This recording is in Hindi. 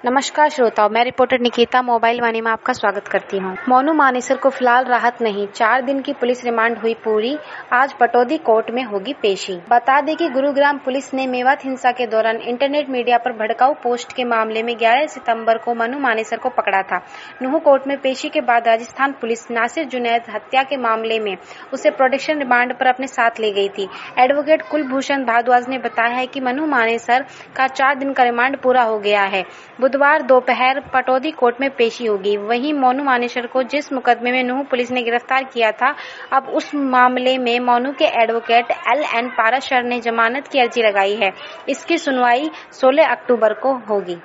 नमस्कार श्रोताओं, मैं रिपोर्टर निकिता मोबाइल वाणी में आपका स्वागत करती हूं। मोनू मानेसर को फिलहाल राहत नहीं, 4 दिन की पुलिस रिमांड हुई पूरी। आज पटौदी कोर्ट में होगी पेशी। बता दें कि गुरुग्राम पुलिस ने मेवात हिंसा के दौरान इंटरनेट मीडिया पर भड़काऊ पोस्ट के मामले में 11 सितंबर को मोनू मानेसर को पकड़ा था। नूंह कोर्ट में पेशी के बाद राजस्थान पुलिस नासिर जुनैद हत्या के मामले में उसे प्रोटेक्शन रिमांड पर अपने साथ ले गई थी। एडवोकेट कुलभूषण भारद्वाज ने बताया है कि मोनू मानेसर का 4 दिन का रिमांड पूरा हो गया है। बुधवार दोपहर पटौदी कोर्ट में पेशी होगी। वहीं मोनू मानेसर को जिस मुकदमे में नूंह पुलिस ने गिरफ्तार किया था, अब उस मामले में मोनू के एडवोकेट LN पाराशर ने जमानत की अर्जी लगाई है। इसकी सुनवाई 16 अक्टूबर को होगी।